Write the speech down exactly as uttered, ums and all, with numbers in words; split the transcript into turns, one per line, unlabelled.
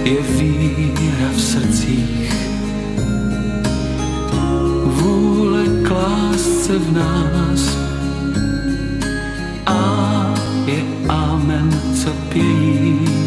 je víra v srdcích, vůle k lásce v nás. A je amen, co pějí.